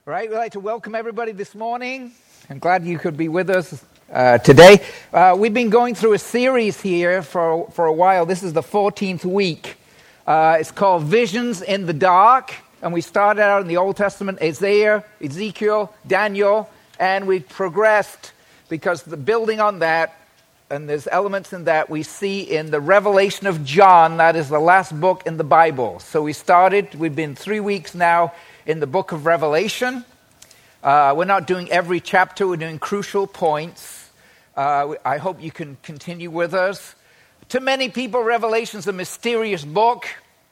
All right, we'd like to welcome everybody this morning. I'm glad you could be with us today. We've been going through a series here for a while. This is the 14th week. It's called Visions in the Dark. And we started out in the Old Testament, Isaiah, Ezekiel, Daniel, and we've progressed because the building on that, and there's elements in that we see in the Revelation of John. That is the last book in the Bible. So we've been 3 weeks now in the book of Revelation. We're not doing every chapter, we're doing crucial points. I hope you can continue with us. To many people, Revelation's a mysterious book,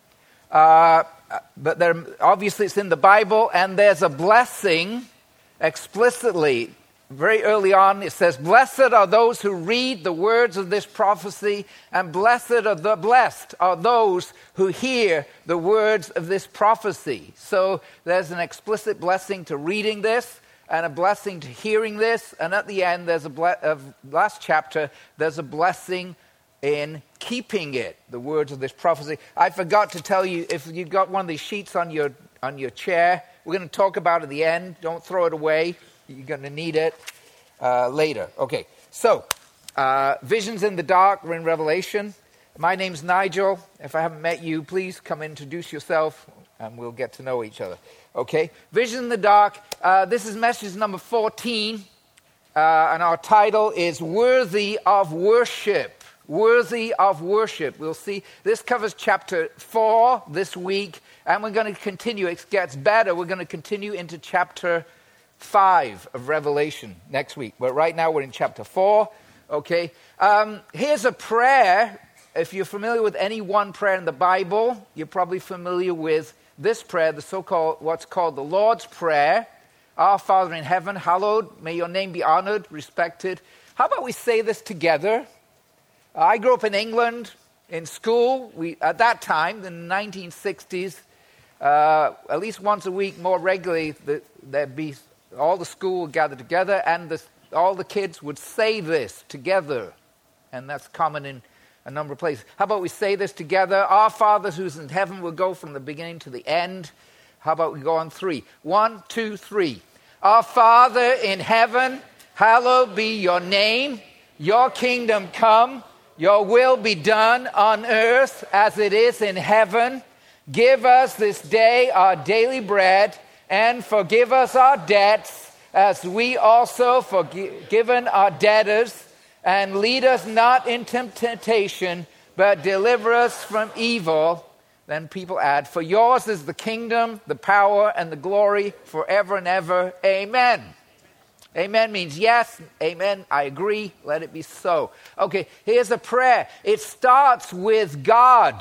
but obviously it's in the Bible, and there's a blessing explicitly. Very early on, it says, "Blessed are those who read the words of this prophecy, and blessed are those who hear the words of this prophecy." So there's an explicit blessing to reading this, and a blessing to hearing this, and at the end, there's last chapter, there's a blessing in keeping it, the words of this prophecy. I forgot to tell you, if you've got one of these sheets on your chair, we're going to talk about it at the end. Don't throw it away. You're going to need it later. Okay, so Visions in the Dark, we're in Revelation. My name's Nigel. If I haven't met you, please come introduce yourself and we'll get to know each other. Okay, Visions in the Dark. This is message number 14, and our title is Worthy of Worship. Worthy of Worship. We'll see. This covers chapter 4 this week, and we're going to continue. It gets better. We're going to continue into chapter 5 of Revelation next week. But right now we're in chapter 4. Okay. Here's a prayer. If you're familiar with any one prayer in the Bible, you're probably familiar with this prayer, the so-called, what's called the Lord's Prayer. Our Father in heaven, hallowed, may your name be honored, respected. How about we say this together? I grew up in England, in school. At that time, in the 1960s, at least once a week, more regularly, there'd be all the school would gather together, and all the kids would say this together. And that's common in a number of places. How about we say this together? Our Father who's in heaven, will go from the beginning to the end. How about we go on 3? 1, 2, 3. Our Father in heaven, hallowed be your name. Your kingdom come. Your will be done on earth as it is in heaven. Give us this day our daily bread, and forgive us our debts, as we also forgiven our debtors. And lead us not into temptation, but deliver us from evil. Then people add, for yours is the kingdom, the power, and the glory forever and ever. Amen. Amen means yes. Amen, I agree. Let it be so. Okay, here's a prayer. It starts with God.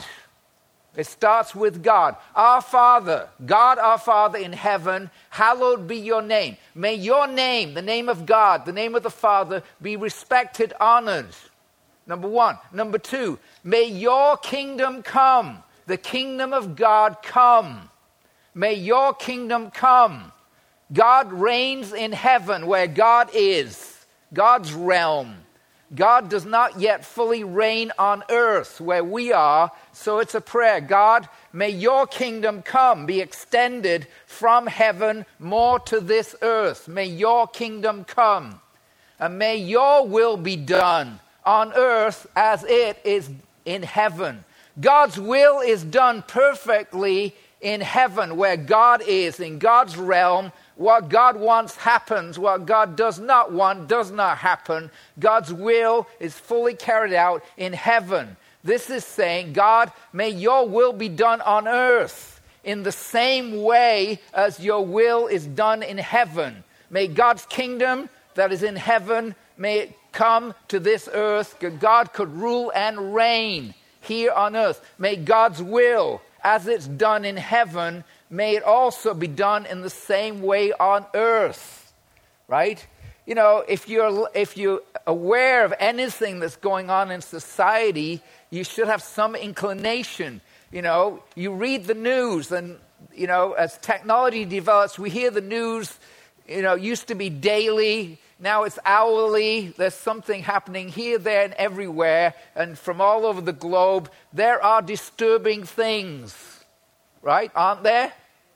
It starts with God. Our Father, God our Father in heaven, hallowed be your name. May your name, the name of God, the name of the Father, be respected, honored. Number 1. Number 2, may your kingdom come. The kingdom of God come. May your kingdom come. God reigns in heaven where God is, God's realm. God does not yet fully reign on earth where we are, so it's a prayer. God, may your kingdom come, be extended from heaven more to this earth. May your kingdom come, and may your will be done on earth as it is in heaven. God's will is done perfectly in heaven where God is, in God's realm. What God wants happens. What God does not want does not happen. God's will is fully carried out in heaven. This is saying, God, may your will be done on earth in the same way as your will is done in heaven. May God's kingdom that is in heaven, may it come to this earth. God could rule and reign here on earth. May God's will, as it's done in heaven, may it also be done in the same way on earth, right? You know, if you're aware of anything that's going on in society, you should have some inclination. You know, you read the news, and, you know, as technology develops, we hear the news, you know, used to be daily, now it's hourly. There's something happening here, there, and everywhere, and from all over the globe. There are disturbing things. Right? Aren't there?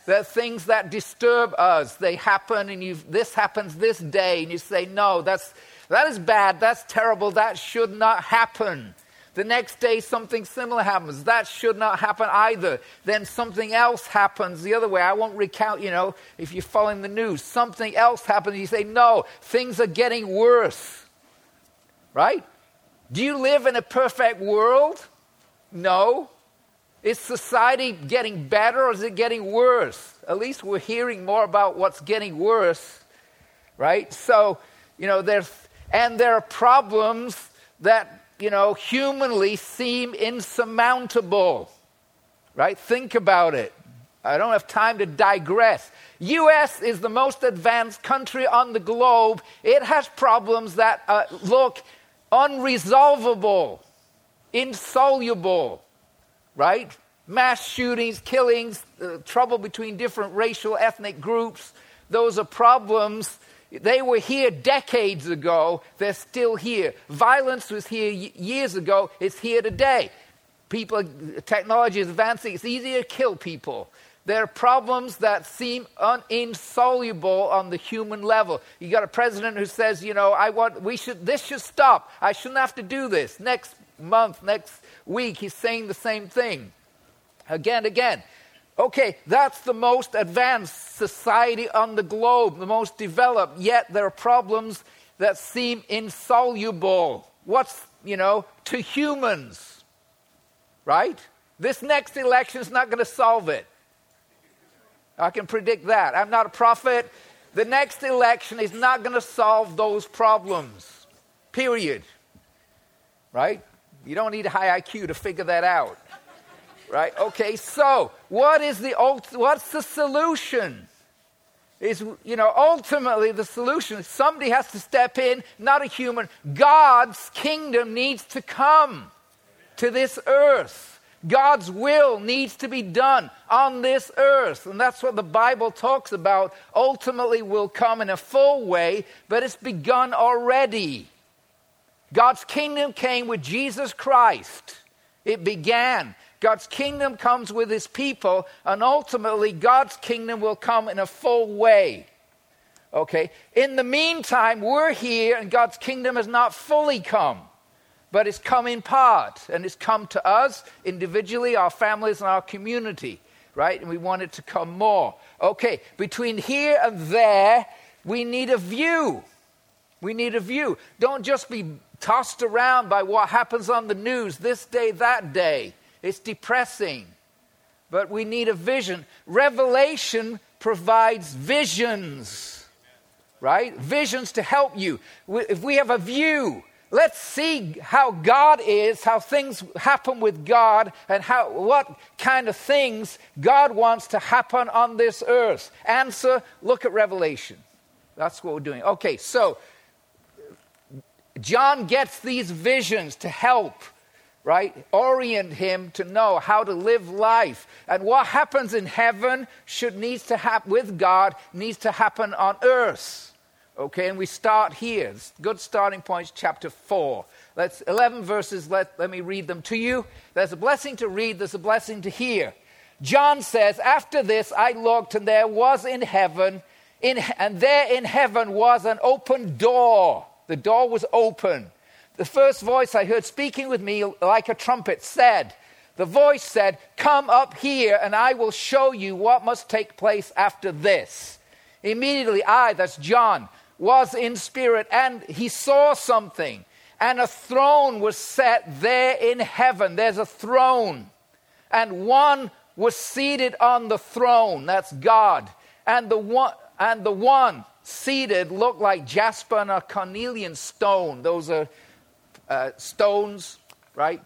There are things that disturb us. They happen, and this happens this day, and you say, no, that is bad, that's terrible, that should not happen. The next day, something similar happens. That should not happen either. Then something else happens the other way. I won't recount, if you're following the news. Something else happens. You say, no, things are getting worse. Right? Do you live in a perfect world? No. Is society getting better or is it getting worse? At least we're hearing more about what's getting worse. Right? So, there are problems that humanly seem insurmountable, right? Think about it. I don't have time to digress. U.S. is the most advanced country on the globe. It has problems that look unresolvable, insoluble, right? Mass shootings, killings, trouble between different racial, ethnic groups. Those are problems. They were here decades ago. They're still here. Violence was here years ago. It's here today. Technology is advancing. It's easier to kill people. There are problems that seem insoluble on the human level. You got a president who says, this should stop. I shouldn't have to do this. Next month, next week, he's saying the same thing. Again. Okay, that's the most advanced society on the globe, the most developed, yet there are problems that seem insoluble. To humans, right? This next election is not going to solve it. I can predict that. I'm not a prophet. The next election is not going to solve those problems. Period. Right? You don't need a high IQ to figure that out. Right? Okay, so what's the solution? Ultimately the solution is somebody has to step in, not a human. God's kingdom needs to come to this earth. God's will needs to be done on this earth. And that's what the Bible talks about. Ultimately will come in a full way, but it's begun already. God's kingdom came with Jesus Christ. It began. God's kingdom comes with his people, and ultimately God's kingdom will come in a full way. Okay? In the meantime, we're here, and God's kingdom has not fully come, but it's come in part, and it's come to us individually, our families, and our community, right? And we want it to come more. Okay, between here and there, we need a view. We need a view. Don't just be tossed around by what happens on the news this day, that day. It's depressing, but we need a vision. Revelation provides visions, right? Visions to help you. If we have a view, let's see how God is, how things happen with God, and what kind of things God wants to happen on this earth. Answer, look at Revelation. That's what we're doing. Okay, so John gets these visions to help, right? Orient him to know how to live life. And what happens in heaven needs to happen with God, needs to happen on earth. Okay, and we start here. Good starting point, chapter 4. 11 verses, let me read them to you. There's a blessing to read, there's a blessing to hear. John says, after this I looked, and there was in heaven, and there in heaven was an open door. The door was open. The first voice I heard speaking with me like a trumpet the voice said, come up here and I will show you what must take place after this. Immediately I, that's John, was in spirit and he saw something. And a throne was set there in heaven. There's a throne. And one was seated on the throne. That's God. And the one seated looked like jasper and a cornelian stone. Those are stones, right?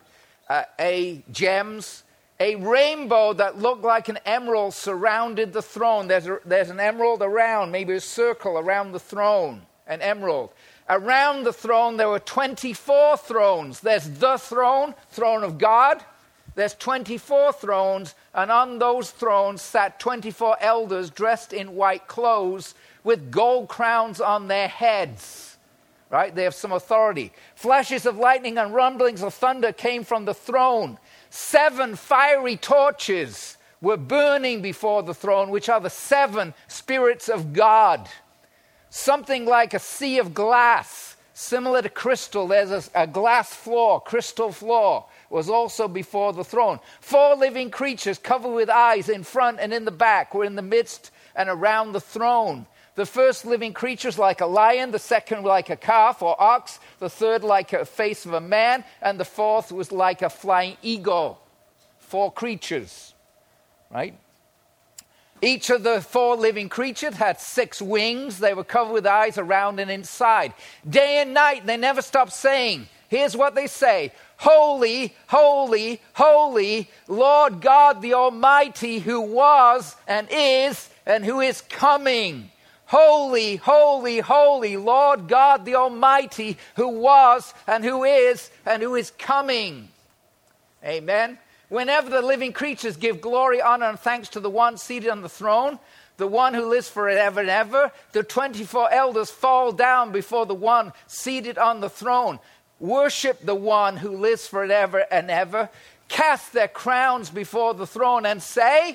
Gems. A rainbow that looked like an emerald surrounded the throne. There's an emerald around, maybe a circle around the throne, an emerald. Around the throne there were 24 thrones. There's the throne of God. There's 24 thrones, and on those thrones sat 24 elders dressed in white clothes with gold crowns on their heads. Right? They have some authority. Flashes of lightning and rumblings of thunder came from the throne. 7 fiery torches were burning before the throne, which are the 7 spirits of God. Something like a sea of glass, similar to crystal. There's a glass floor, crystal floor, was also before the throne. 4 living creatures covered with eyes in front and in the back were in the midst and around the throne. The first living creature is like a lion, the second like a calf or ox, the third like a face of a man, and the fourth was like a flying eagle. 4 creatures, right? Each of the 4 living creatures had 6 wings. They were covered with eyes around and inside. Day and night, they never stopped saying, here's what they say: Holy, holy, holy, Lord God the Almighty, who was and who is coming. Holy, holy, holy, Lord God the Almighty, who was and who is coming. Amen. Whenever the living creatures give glory, honor, and thanks to the one seated on the throne, the one who lives forever and ever, the 24 elders fall down before the one seated on the throne, worship the one who lives forever and ever, cast their crowns before the throne and say,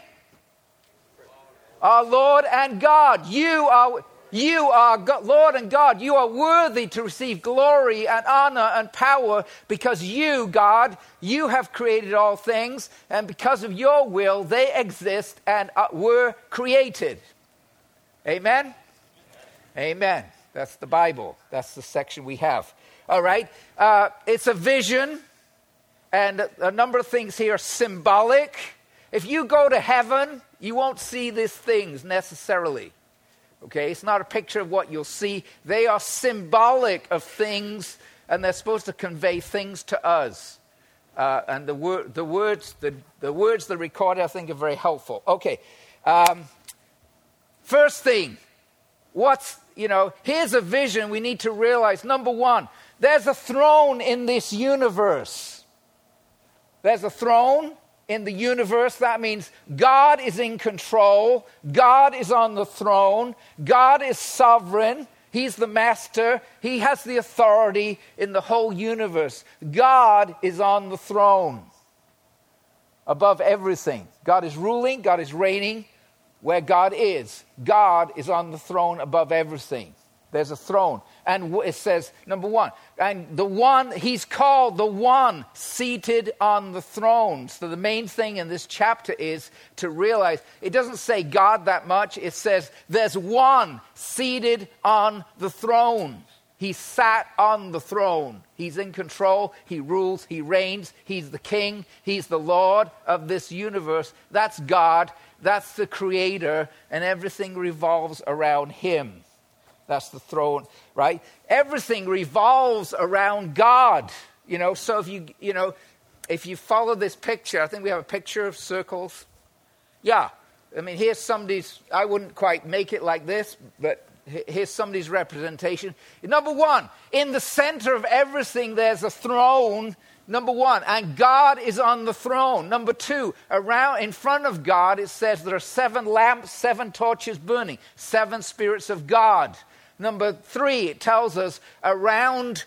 Our Lord and God, you are God, Lord and God, you are worthy to receive glory and honor and power, because you, God, you have created all things, and because of your will they exist and were created. Amen? Amen. That's the Bible. That's the section we have. All right. It's a vision, and a number of things here are symbolic. If you go to heaven, you won't see these things necessarily. Okay, it's not a picture of what you'll see. They are symbolic of things, and they're supposed to convey things to us. And the words that recorded, I think, are very helpful. Okay, first thing, here's a vision we need to realize. Number one, there's a throne in this universe. There's a throne in the universe. That means God is in control. God is on the throne. God is sovereign. He's the master. He has the authority in the whole universe. God is on the throne above everything. God is ruling. God is reigning where God is. God is on the throne above everything. There's a throne. And it says, number one, and the one, he's called the one seated on the throne. So the main thing in this chapter is to realize, it doesn't say God that much. It says there's one seated on the throne. He sat on the throne. He's in control. He rules. He reigns. He's the king. He's the Lord of this universe. That's God. That's the creator. And everything revolves around him. That's the throne, right? Everything revolves around God. So if you follow this picture, I think we have a picture of circles. Yeah. I mean, here's somebody's, I wouldn't quite make it like this, but here's somebody's representation. Number one, in the center of everything, there's a throne. Number one, and God is on the throne. Number two, around in front of God, it says there are 7 lamps, 7 torches burning, 7 spirits of God. Number 3, it tells us around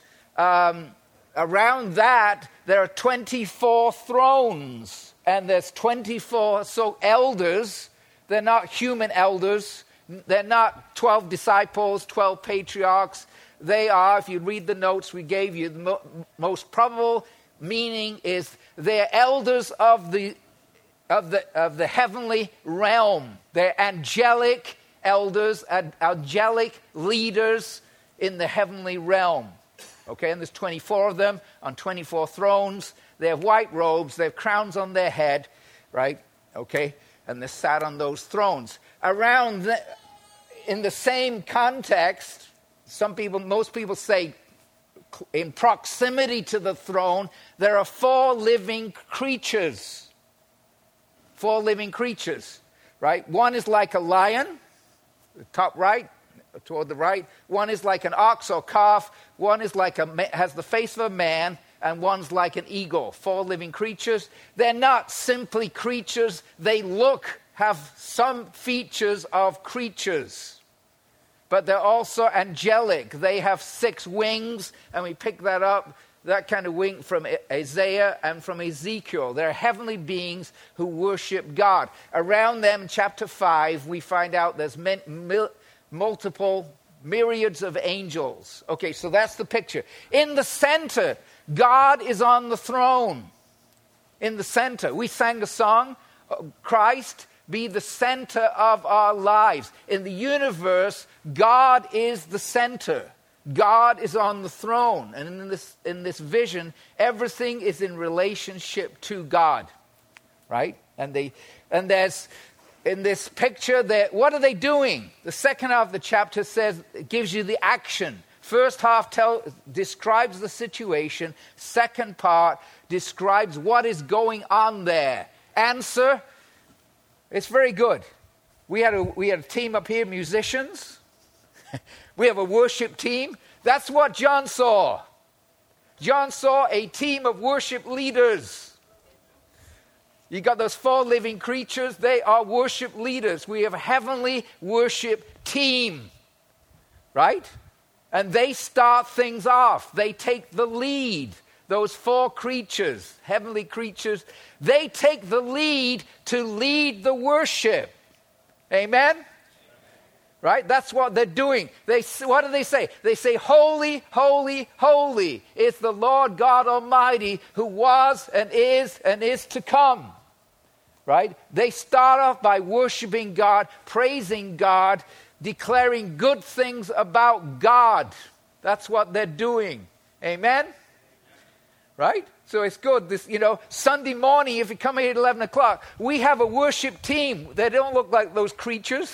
that there are 24 thrones, and there's 24 elders. They're not human elders. They're not 12 disciples, 12 patriarchs. They are, if you read the notes we gave you, the most probable meaning is they're elders of the heavenly realm. They're angelic elders, angelic leaders in the heavenly realm. Okay, and there's 24 of them on 24 thrones. They have white robes. They have crowns on their head, right? Okay, and they're sat on those thrones. In the same context, most people say, in proximity to the throne, there are 4 living creatures. 4 living creatures, right? One is like a lion, the top right, toward the right. One is like an ox or calf. One is has the face of a man, and one's like an eagle. 4 living creatures. They're not simply creatures. They have some features of creatures. But they're also angelic. They have 6 wings, and we pick that up that kind of wink from Isaiah and from Ezekiel. They're heavenly beings who worship God. Around them, chapter 5, we find out there's multiple myriads of angels. Okay, so that's the picture. In the center, God is on the throne. In the center. We sang a song, Christ be the center of our lives. In the universe, God is the center. God is on the throne. And in this vision, everything is in relationship to God. Right? And there's in this picture, what are they doing? The second half of the chapter gives you the action. First half describes the situation. Second part describes what is going on there. Answer, it's very good. We had a team up here, musicians. We have a worship team. That's what John saw. John saw a team of worship leaders. You got those 4 living creatures. They are worship leaders. We have a heavenly worship team. Right? And they start things off. They take the lead. Those 4 creatures, heavenly creatures, they take the lead to lead the worship. Amen? Right? That's what they're doing. What do they say? They say, holy, holy, holy is the Lord God Almighty who was and is to come. Right? They start off by worshiping God, praising God, declaring good things about God. That's what they're doing. Amen? Right? So it's good. Sunday morning, if you come here at 11 o'clock, we have a worship team. They don't look like those creatures.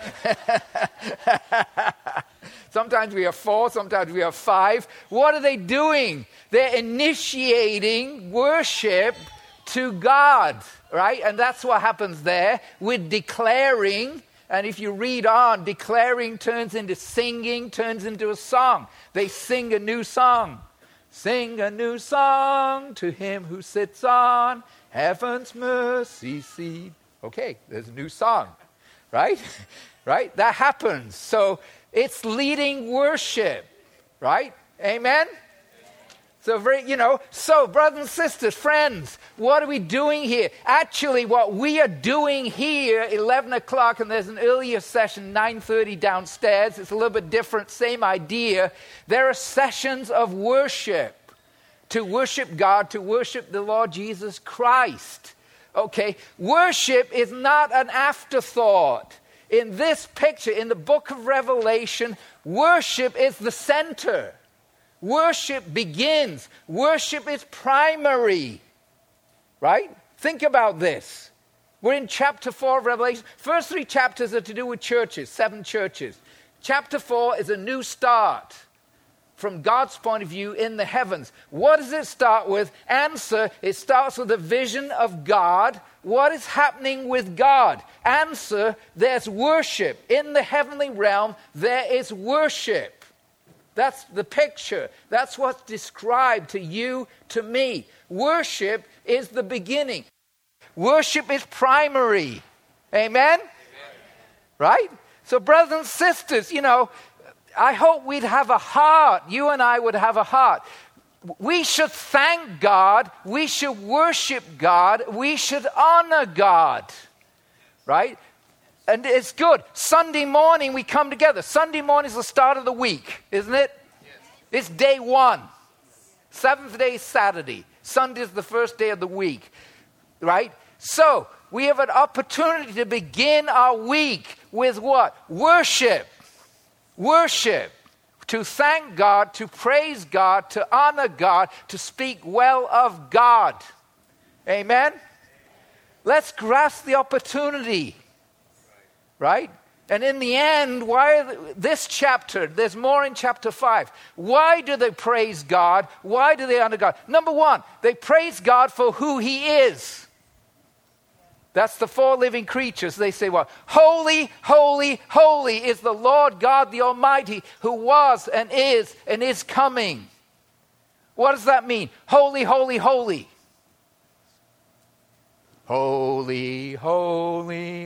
Sometimes we have 4, sometimes we have 5. What are they doing? They're initiating worship to God. Right? And that's what happens there. We're declaring. And if you read on, declaring turns into singing, turns into a song. They sing a new song. Sing a new song to him who sits on heaven's mercy seat. Okay, there's a new song, right? Right? That happens. So it's leading worship, right? Amen? So, brothers and sisters, friends, what are we doing here? Actually, what we are doing here, 11 o'clock, and there's an earlier session, 9:30 downstairs. It's a little bit different, same idea. There are sessions of worship. To worship God, to worship the Lord Jesus Christ. Okay, worship is not an afterthought. In this picture, in the book of Revelation, worship is the center. Worship begins. Worship is primary. Right? Think about this. We're in chapter 4 of Revelation. First 3 chapters are to do with churches, 7 churches. Chapter 4 is a new start from God's point of view in the heavens. What does it start with? Answer, it starts with a vision of God. What is happening with God? Answer, there's worship. In the heavenly realm, there is worship. That's the picture. That's what's described to you, to me. Worship is the beginning. Worship is primary. Amen? Right? So brothers and sisters, I hope we'd have a heart. You and I would have a heart. We should thank God. We should worship God. We should honor God. Right? And it's good. Sunday morning we come together. Sunday morning is the start of the week, isn't it? Yes. It's day 1. 7th day is Saturday. Sunday is the first day of the week. Right? So, we have an opportunity to begin our week with what? Worship. Worship. To thank God, to praise God, to honor God, to speak well of God. Amen? Let's grasp the opportunity. Right? And in the end, this chapter, there's more in chapter 5. Why do they praise God? Why do they honor God? Number 1, they praise God for who He is. That's the 4 living creatures. They say, well, holy, holy, holy is the Lord God the Almighty who was and is coming. What does that mean? Holy, holy, holy. Holy, holy,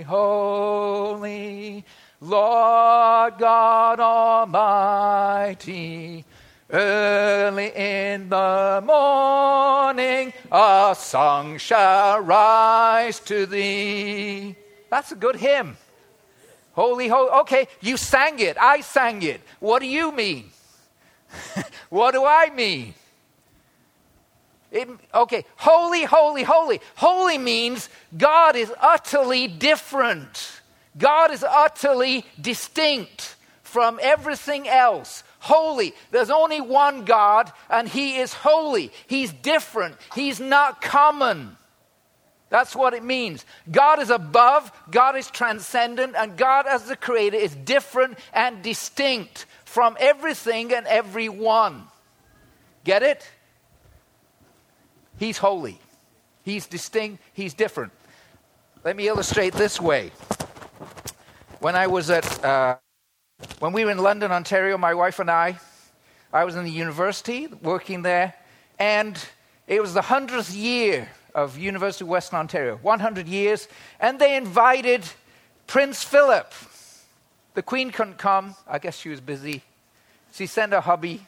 holy, Lord God Almighty, Early in the morning, a song shall rise to thee. That's a good hymn. Holy, holy. Okay, you sang it. I sang it. What do you mean? What do I mean? Okay, holy, holy, holy. Holy means God is utterly different. God is utterly distinct from everything else. Holy. There's only one God, and He is holy. He's different. He's not common. That's what it means. God is above, God is transcendent, and God as the Creator is different and distinct from everything and everyone. Get it? He's holy. He's distinct. He's different. Let me illustrate this way. When we were in London, Ontario, my wife and I was in the university working there, and it was the 100th year of University of Western Ontario, 100 years, and they invited Prince Philip. The Queen couldn't come. I guess she was busy. She sent her hubby,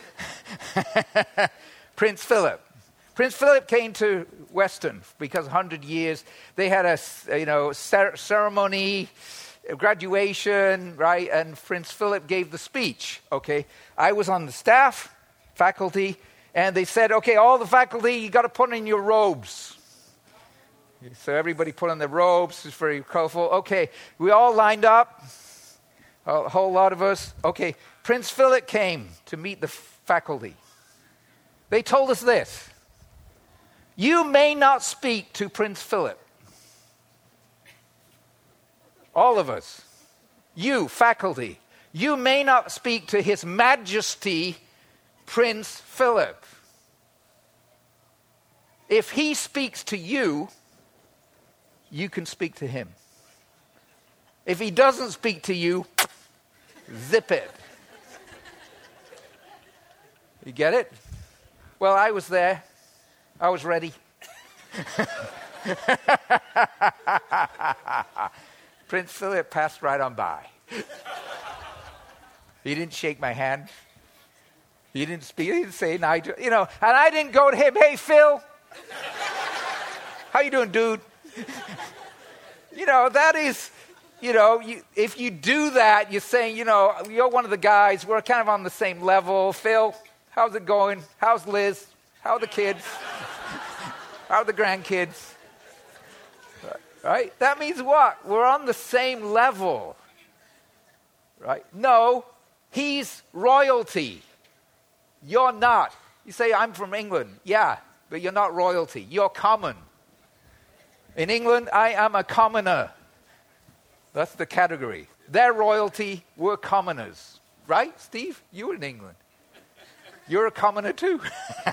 Prince Philip. Prince Philip came to Western because 100 years. They had a ceremony, graduation, right? And Prince Philip gave the speech, okay? I was on the staff, faculty, and they said, okay, all the faculty, you got to put in your robes. So everybody put on their robes. It's very colorful. Okay, we all lined up, a whole lot of us. Okay, Prince Philip came to meet the faculty. They told us this: you may not speak to Prince Philip. All of us. You, faculty. You may not speak to His Majesty, Prince Philip. If he speaks to you, you can speak to him. If he doesn't speak to you, zip it. You get it? Well, I was there. I was ready. Prince Philip passed right on by. He didn't shake my hand. He didn't speak. He didn't say Nigel. And I didn't go to him. Hey, Phil. How you doing, dude? That is, if you do that, you're saying, you're one of the guys. We're kind of on the same level. Phil, how's it going? How's Liz? How are the kids? How are the grandkids? Right? That means what? We're on the same level. Right? No, he's royalty. You're not. You say, I'm from England. Yeah, but you're not royalty. You're common. In England, I am a commoner. That's the category. They're royalty, we're commoners. Right, Steve? You were in England. You're a commoner too.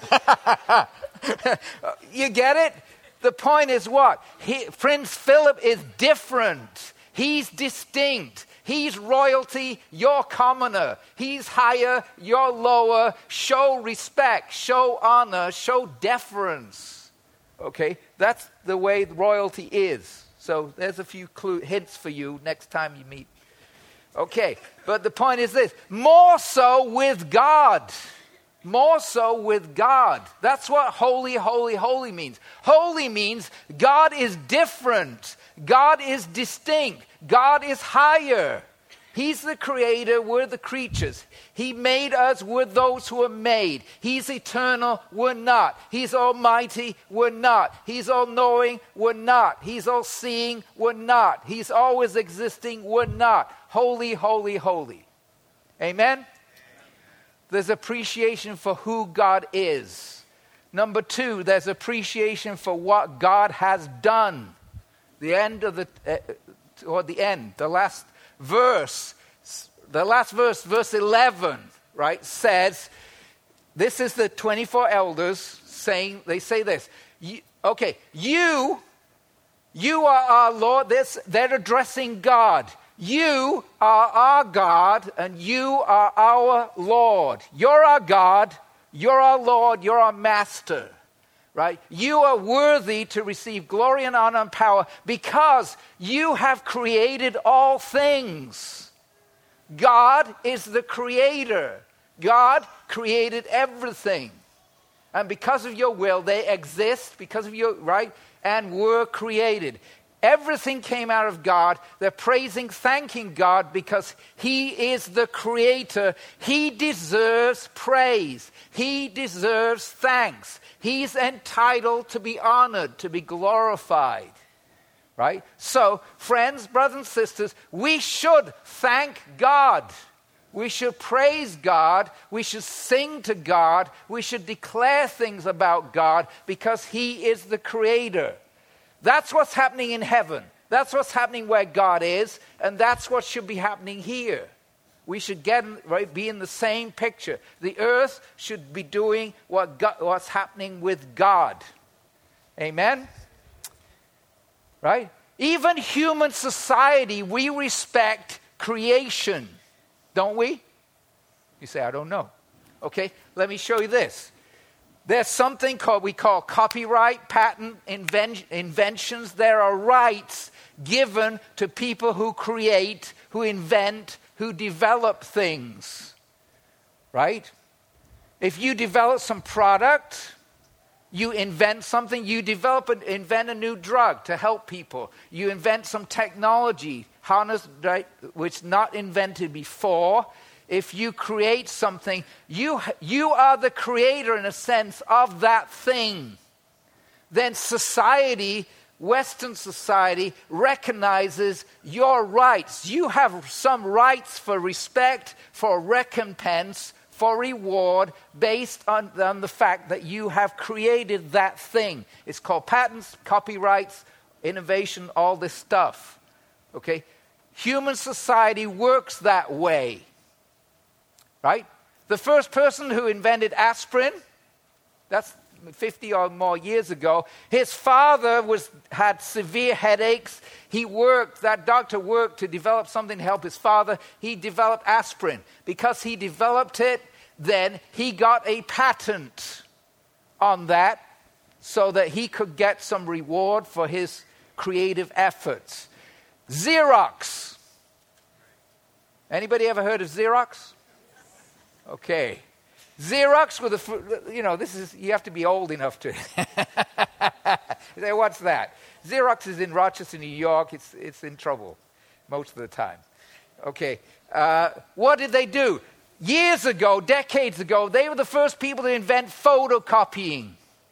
You get it? The point is what? Prince Philip is different. He's distinct. He's royalty, you're commoner. He's higher, you're lower. Show respect, show honor, show deference. Okay? That's the way royalty is. So there's a few hints for you next time you meet. Okay, but the point is this. More so with God. More so with God. That's what holy, holy, holy means. Holy means God is different. God is distinct. God is higher. He's the creator, we're the creatures. He made us, we're those who are made. He's eternal, we're not. He's almighty, we're not. He's all-knowing, we're not. He's all-seeing, we're not. He's always existing, we're not. Holy, holy, holy. Amen? There's appreciation for who God is. Number 2, there's appreciation for what God has done. The end of the last verse, verse 11, right, says, this is the 24 elders saying, they say this, you are our Lord. They're addressing God. You are our God and you are our Lord. You're our God, you're our Lord, you're our Master. Right? You are worthy to receive glory and honor and power because you have created all things. God is the creator. God created everything. And because of your will, they exist, because of your, right, and were created. Everything came out of God. They're praising, thanking God because He is the creator. He deserves praise. He deserves thanks. He's entitled to be honored, to be glorified. Right? So, friends, brothers and sisters, we should thank God. We should praise God. We should sing to God. We should declare things about God because He is the creator. That's what's happening in heaven. That's what's happening where God is, and that's what should be happening here. We should be in the same picture. The earth should be doing what's happening with God. Amen? Right? Even human society, we respect creation, don't we? You say, I don't know. Okay, let me show you this. There's something we call copyright, patent, inventions. There are rights given to people who create, who invent, who develop things. Right? If you develop some product, you invent something, you invent a new drug to help people. You invent some technology, which not invented before. If you create something, you are the creator in a sense of that thing. Then society, Western society, recognizes your rights. You have some rights for respect, for recompense, for reward, based on the fact that you have created that thing. It's called patents, copyrights, innovation, all this stuff. Okay? Human society works that way. Right? The first person who invented aspirin, that's 50 or more years ago, his father had severe headaches. That doctor worked to develop something to help his father. He developed aspirin. Because he developed it, then he got a patent on that so that he could get some reward for his creative efforts. Xerox. Anybody ever heard of Xerox? Okay. Xerox you have to be old enough to. Say, what's that? Xerox is in Rochester, New York. It's in trouble most of the time. Okay. What did they do? Years ago, decades ago, they were the first people to invent photocopying.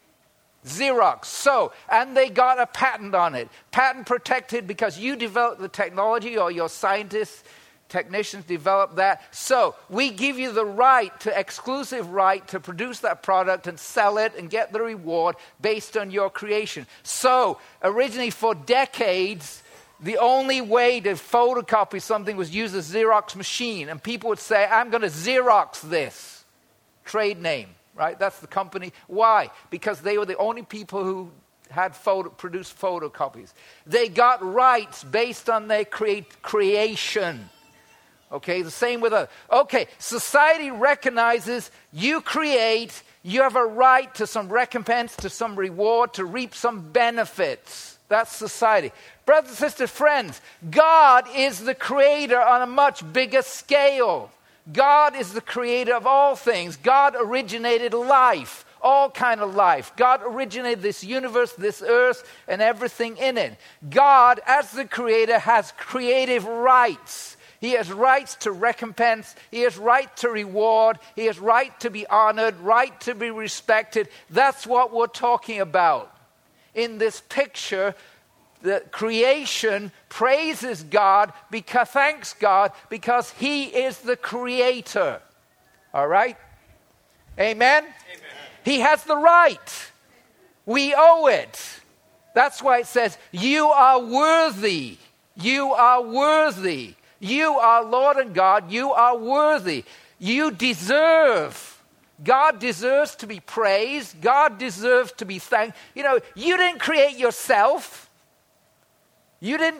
Xerox. And they got a patent on it. Patent protected because you developed the technology, or your scientists, technicians developed that. So we give you the exclusive right to produce that product and sell it and get the reward based on your creation. So originally for decades, the only way to photocopy something was use a Xerox machine. And people would say, I'm going to Xerox this. Trade name, right? That's the company. Why? Because they were the only people who had produced photocopies. They got rights based on their creation. Okay, the same with us. Okay, society recognizes you create, you have a right to some recompense, to some reward, to reap some benefits. That's society. Brothers and sisters, friends, God is the creator on a much bigger scale. God is the creator of all things. God originated life, all kind of life. God originated this universe, this earth, and everything in it. God, as the creator, has creative rights. He has rights to recompense. He has right to reward. He has right to be honored, right to be respected. That's what we're talking about. In this picture, the creation praises God, thanks God, because He is the creator. All right? Amen? Amen. He has the right. We owe it. That's why it says, you are worthy. You are worthy. You are Lord and God. You are worthy. You deserve. God deserves to be praised. God deserves to be thanked. You you didn't create yourself. You didn't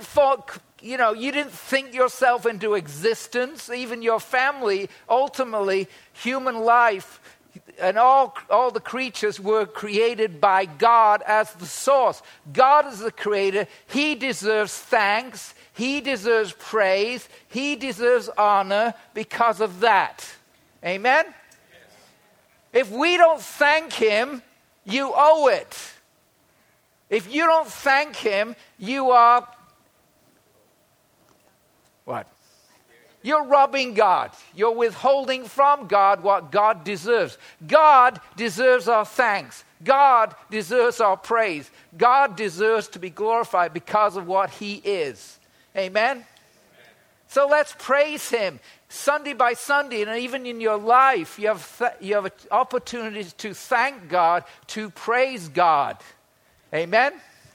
think yourself into existence. Even your family, ultimately, human life, and all the creatures were created by God as the source. God is the creator. He deserves thanks. He deserves praise. He deserves honor because of that. Amen? If we don't thank him, you owe it. If you don't thank him, you are what? You're robbing God. You're withholding from God what God deserves. God deserves our thanks. God deserves our praise. God deserves to be glorified because of what he is. Amen? So let's praise him. Sunday by Sunday, and even in your life, you have opportunities to thank God, to praise God. Amen?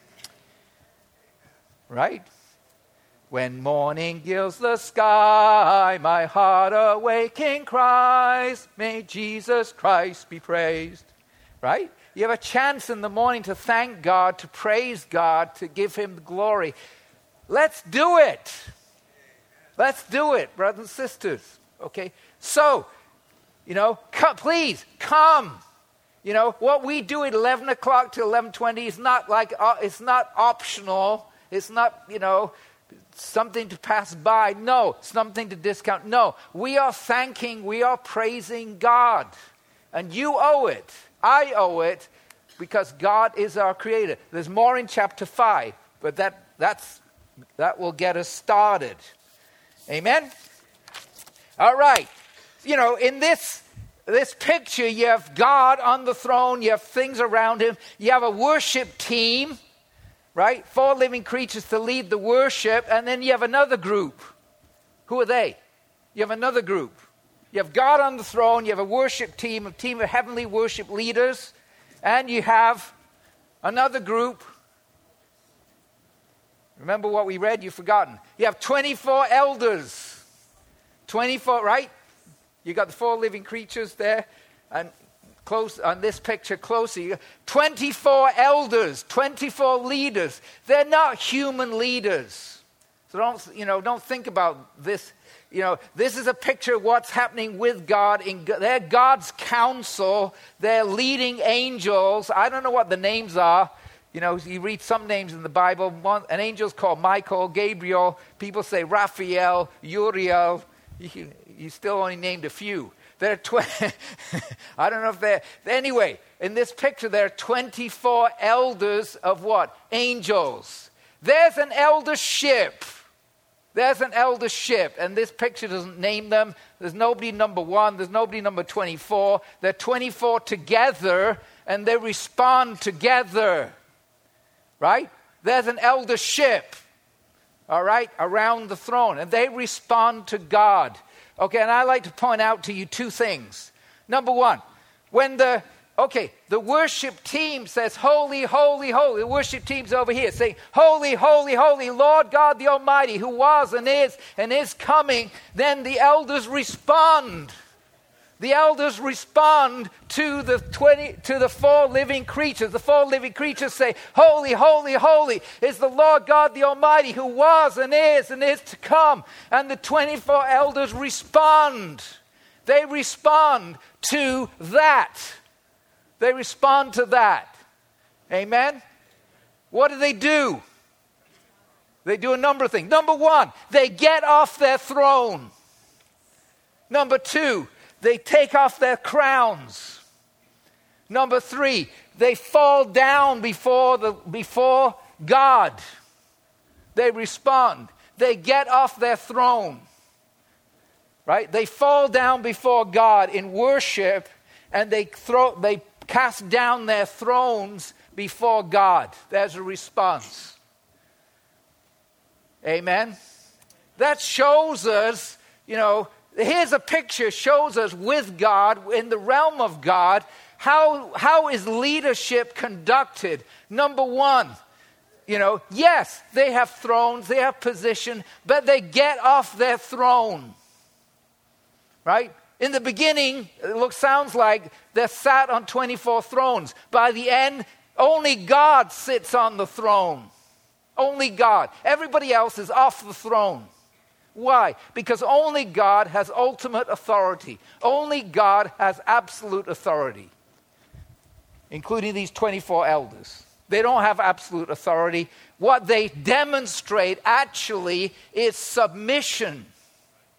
Right? When morning gilds the sky, my heart awaking cries, may Jesus Christ be praised. Right? You have a chance in the morning to thank God, to praise God, to give him glory. Let's do it. Let's do it, brothers and sisters. Okay? So, please come. What we do at 11 o'clock to 11:20 is not like, it's not optional. It's not, something to pass by. No, something to discount. No, we are thanking, we are praising God. And you owe it. I owe it because God is our creator. There's more in chapter 5, but that will get us started. Amen? All right. In this picture, you have God on the throne. You have things around him. You have a worship team, right? 4 living creatures to lead the worship. And then you have another group. Who are they? You have another group. You have God on the throne. You have a worship team, a team of heavenly worship leaders. And you have another group. Remember what we read? You've forgotten. You have 24 elders. 24, right? You got the 4 living creatures there. And close on this picture closely. 24 elders, 24 leaders. They're not human leaders. So don't think about this. This is a picture of what's happening with God. They're God's counsel. They're leading angels. I don't know what the names are. You read some names in the Bible. An angel's called Michael, Gabriel. People say Raphael, Uriel. You still only named a few. There are I don't know if they're... Anyway, in this picture, there are 24 elders of what? Angels. There's an eldership. There's an eldership. And this picture doesn't name them. There's nobody number 1. There's nobody number 24. They're 24 together, and they respond together. Right? There's an eldership, all right, around the throne. And they respond to God. Okay, and I like to point out to you 2 things. Number 1, when the worship team says, holy, holy, holy. The worship team's over here saying, holy, holy, holy, Lord God the Almighty, who was and is coming. Then the elders respond. The elders respond to the 4 living creatures. The 4 living creatures say, holy, holy, holy is the Lord God the Almighty, who was and is to come. And the 24 elders respond. They respond to that. They respond to that. Amen? What do? They do a number of things. Number 1, they get off their throne. Number 2, they take off their crowns. Number 3, they fall down before God. They respond. They get off their throne. Right? They fall down before God in worship, and they cast down their thrones before God. There's a response. Amen? That shows us, here's a picture, shows us with God, in the realm of God, how is leadership conducted. Number 1, yes, they have thrones, they have position, but they get off their throne. Right? In the beginning, sounds like they're sat on 24 thrones. By the end, only God sits on the throne. Only God. Everybody else is off the throne. Why? Because only God has ultimate authority. Only God has absolute authority, including these 24 elders. They don't have absolute authority. What they demonstrate actually is submission.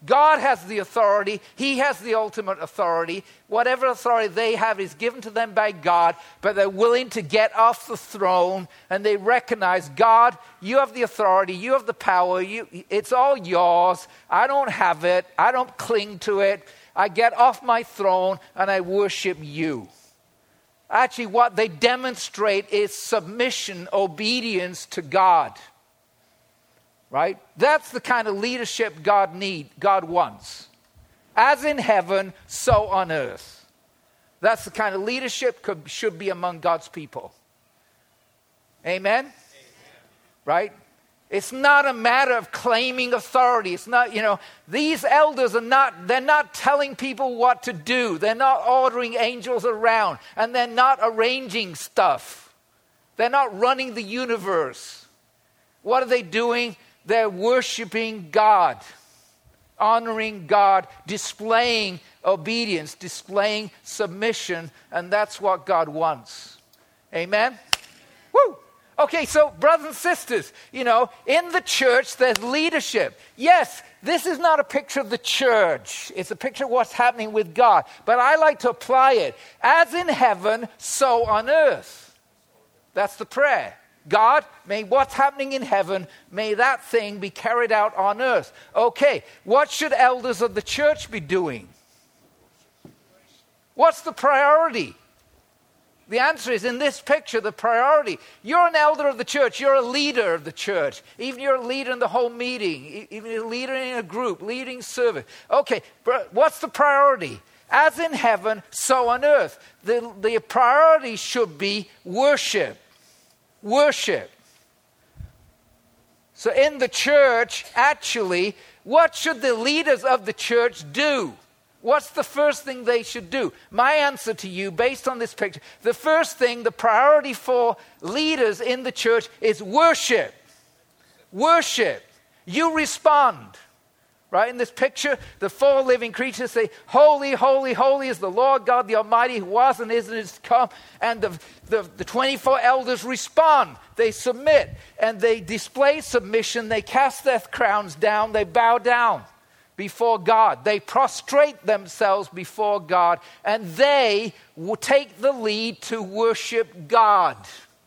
God has the authority. He has the ultimate authority. Whatever authority they have is given to them by God, but they're willing to get off the throne and they recognize, God, you have the authority. You have the power. It's all yours. I don't have it. I don't cling to it. I get off my throne and I worship you. Actually, what they demonstrate is submission, obedience to God. Right? That's the kind of leadership God wants. As in heaven, so on earth. That's the kind of leadership should be among God's people. Amen? Right? It's not a matter of claiming authority. It's not, these elders they're not telling people what to do. They're not ordering angels around. And they're not arranging stuff. They're not running the universe. What are they doing? They're worshiping God, honoring God, displaying obedience, displaying submission, and that's what God wants. Amen? Woo! Okay, so brothers and sisters, in the church there's leadership. Yes, this is not a picture of the church. It's a picture of what's happening with God. But I like to apply it. As in heaven, so on earth. That's the prayer. God, may what's happening in heaven, may that thing be carried out on earth. Okay, what should elders of the church be doing? What's the priority? The answer is in this picture, the priority. You're an elder of the church. You're a leader of the church. Even you're a leader in the whole meeting. Even you're a leader in a group, leading service. Okay, what's the priority? As in heaven, so on earth. The priority should be worship. Worship. So in the church, actually, what should the leaders of the church do? What's the first thing they should do? My answer to you, based on this picture, the first thing, the priority for leaders in the church is worship. Worship. You respond. Right, in this picture, the four living creatures say, holy, holy, holy is the Lord God the Almighty who was and is to come. And the 24 elders respond. They submit and they display submission. They cast their crowns down. They bow down before God. They prostrate themselves before God. And they will take the lead to worship God.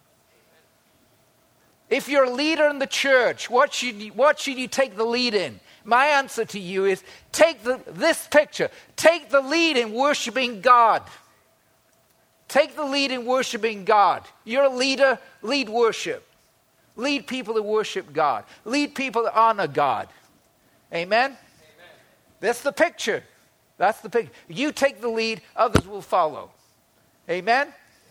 If you're a leader in the church, what should you take the lead in? My answer to you is take this picture. Take the lead in worshiping God. Take the lead in worshiping God. You're a leader, lead worship. Lead people to worship God. Lead people to honor God. Amen? Amen. That's the picture. That's the picture. You take the lead, others will follow. Amen?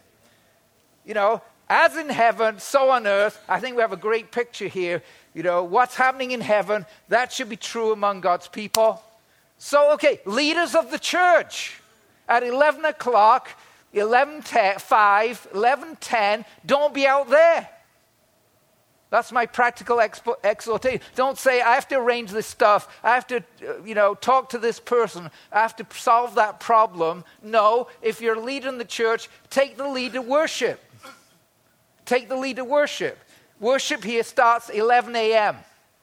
As in heaven, so on earth. I think we have a great picture here. What's happening in heaven, that should be true among God's people. So, okay, leaders of the church. At 11 o'clock, 11:05, 11:10, don't be out there. That's my practical exhortation. Don't say, I have to arrange this stuff. I have to, talk to this person. I have to solve that problem. No, if you're a leader in the church, take the lead to worship. Take the lead to worship. Worship here starts 11 a.m.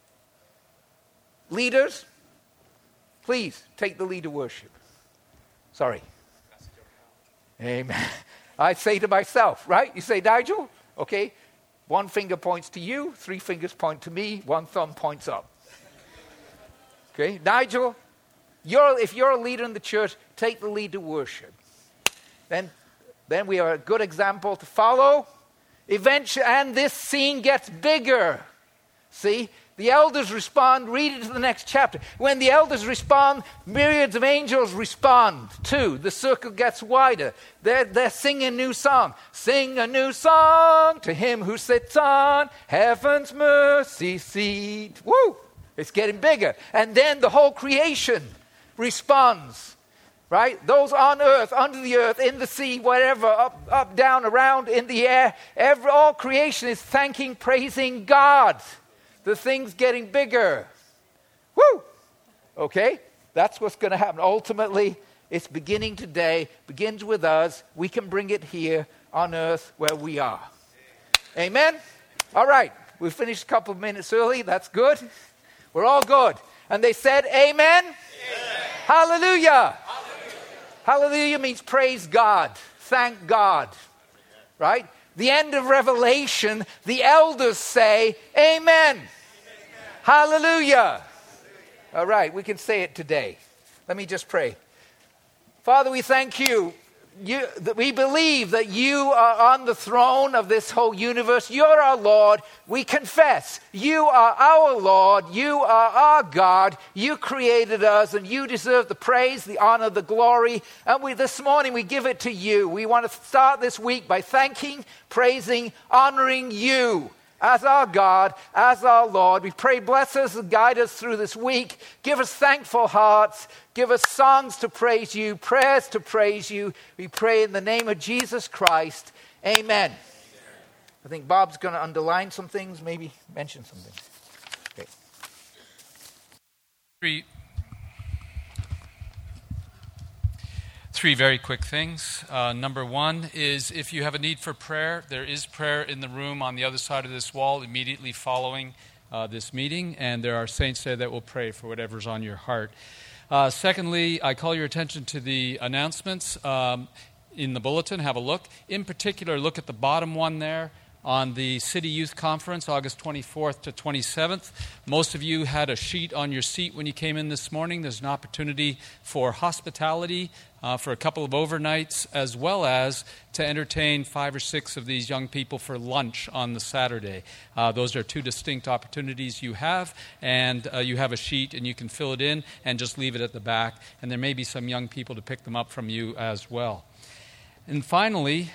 Leaders, please take the lead to worship. Sorry. Amen. I say to myself, right? You say, Nigel, okay, one finger points to you, 3 fingers point to me, 1 thumb points up. Okay, Nigel, if you're a leader in the church, take the lead to worship. Then we are a good example to follow. Eventually, and this scene gets bigger. See, the elders respond. Read it to the next chapter. When the elders respond, myriads of angels respond too. The circle gets wider. They're singing a new song. Sing a new song to him who sits on heaven's mercy seat. Woo! It's getting bigger. And then the whole creation responds. Right? Those on earth, under the earth, in the sea, wherever, up, down, around, in the air, all creation is thanking, praising God. The thing's getting bigger. Woo! Okay? That's what's going to happen. Ultimately, it's beginning today, begins with us. We can bring it here on earth where we are. Amen? All right. We finished a couple of minutes early. That's good. We're all good. And they said, Amen? Amen. Hallelujah. Hallelujah means praise God, thank God, right? The end of Revelation, the elders say, Amen. Hallelujah. All right, we can say it today. Let me just pray. Father, we thank you. That we believe that you are on the throne of this whole universe. You're our Lord. We confess you are our Lord. You are our God. You created us and you deserve the praise, the honor, the glory. And this morning we give it to you. We want to start this week by thanking, praising, honoring you as our God, as our Lord. We pray, bless us and guide us through this week. Give us thankful hearts. Give us songs to praise you, prayers to praise you. We pray in the name of Jesus Christ. Amen. I think Bob's going to underline some things, maybe mention something. Okay. Three very quick things. Number one is if you have a need for prayer, there is prayer in the room on the other side of this wall immediately following this meeting, and there are saints there that will pray for whatever's on your heart. Secondly, I call your attention to the announcements in the bulletin. Have a look. In particular, look at the bottom one there on the City Youth Conference, August 24th to 27th. Most of you had a sheet on your seat when you came in this morning. There's an opportunity for hospitality, for a couple of overnights, as well as to entertain 5 or 6 of these young people for lunch on the Saturday. Those are 2 distinct opportunities you have, and you have a sheet and you can fill it in and just leave it at the back, and there may be some young people to pick them up from you as well. And finally,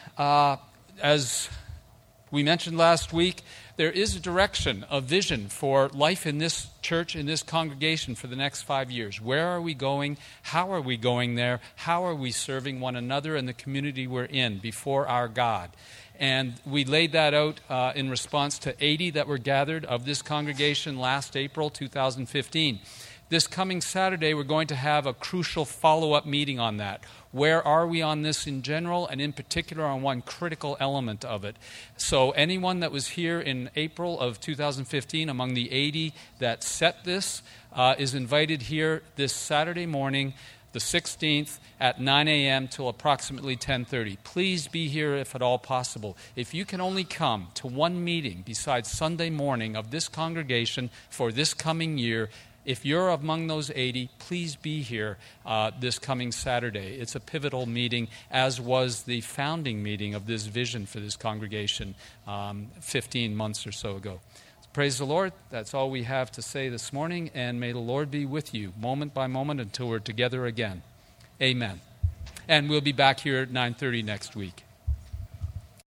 as we mentioned last week, there is a direction, a vision for life in this church, in this congregation for the next 5 years. Where are we going? How are we going there? How are we serving one another and the community we're in before our God? And we laid that out in response to 80 that were gathered of this congregation last April 2015. This coming Saturday, we're going to have a crucial follow-up meeting on that. Where are we on this in general, and in particular on one critical element of it? So anyone that was here in April of 2015 among the 80 that set this is invited here this Saturday morning, the 16th, at 9 a.m. till approximately 10:30. Please be here if at all possible. If you can only come to one meeting besides Sunday morning of this congregation for this coming year, if you're among those 80, please be here this coming Saturday. It's a pivotal meeting, as was the founding meeting of this vision for this congregation 15 months or so ago. Praise the Lord. That's all we have to say this morning, and may the Lord be with you moment by moment until we're together again. Amen. And we'll be back here at 9:30 next week.